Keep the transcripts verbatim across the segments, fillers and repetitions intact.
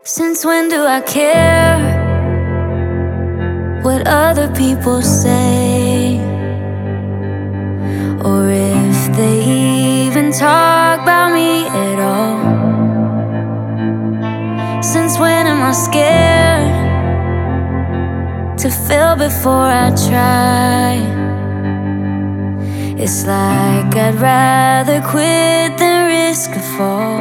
Since when do I care what other people say, or if they even talk about me at all? Since when am I scared to fail before I try? It's like I'd rather quit than risk a fall.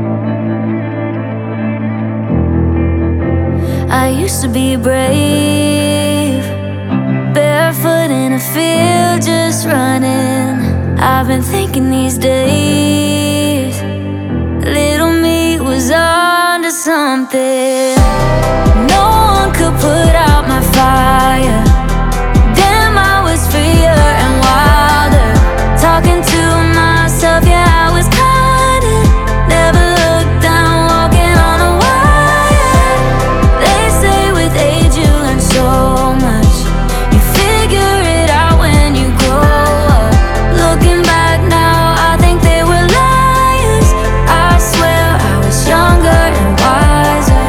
I used to be brave, barefoot in a field just running. I've been thinking these days, little me was onto something. No one could put out my fire. Damn, I was freer and wilder, talking to myself, yeah, I was kinda never looked down, walking on a wire. They say with age you learn so much, you figure it out when you grow up. Looking back now, I think they were liars. I swear I was younger and wiser.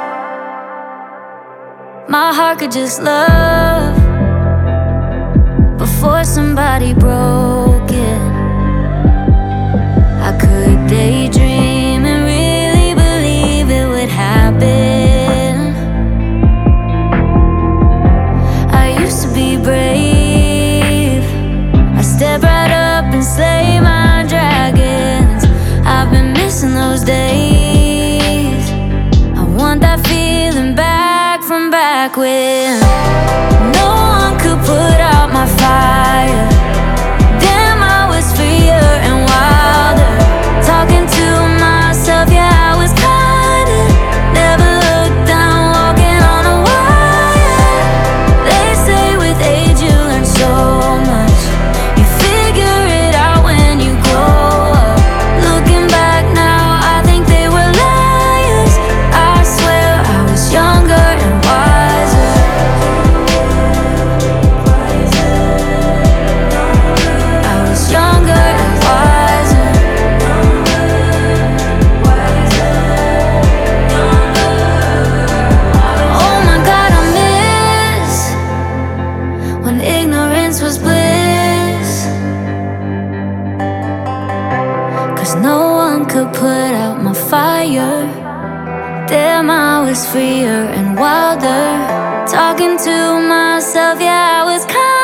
My heart could just love before somebody broke it. I could daydream and really believe it would happen. I used to be brave, I step right up and slay my dragons. I've been missing those days. I want that feeling back from back when no one could put out my fire. Damn, I was freer and wilder, talking to myself, yeah, I was kinda never looked down, walking on a wire. They say with age you learn so much, you figure it out when you grow up. Looking back now, I think they were liars. I swear I was younger and wiser. I was younger and wiser. Oh my God, I miss when ignorance was bliss, 'cause no one could put out my fire. Damn, I was freer and wilder, talking to myself, yeah, I was kind